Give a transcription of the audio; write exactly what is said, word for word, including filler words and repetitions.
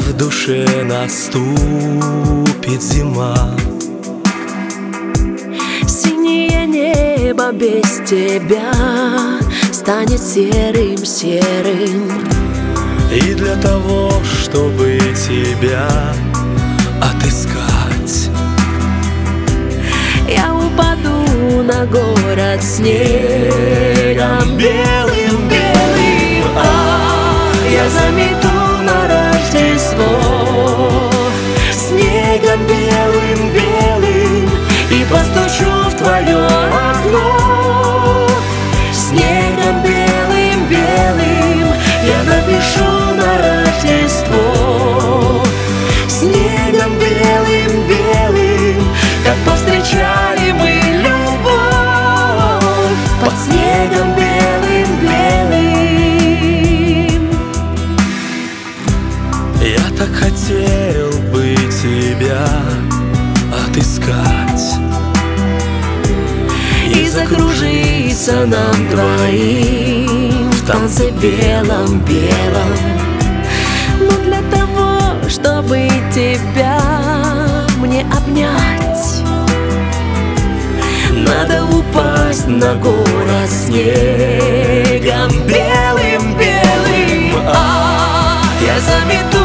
в душе наступит зима. Синее небо без тебя станет серым-серым. И для того, чтобы тебя отыскать, я упаду на город снегом белым-белым. А я замету на Рождество снегом белым-белым и постучу в твое окно. Снегом белым-белым я напишу на Рождество. Снегом белым-белым, как повстречали мы любовь под снегом белым-белым. я так хотел бы тебя отыскать И закружиться нам двоим в танце белом-белом. Но для того, чтобы тебя мне обнять, надо упасть на город снегом белым-белым. А я замету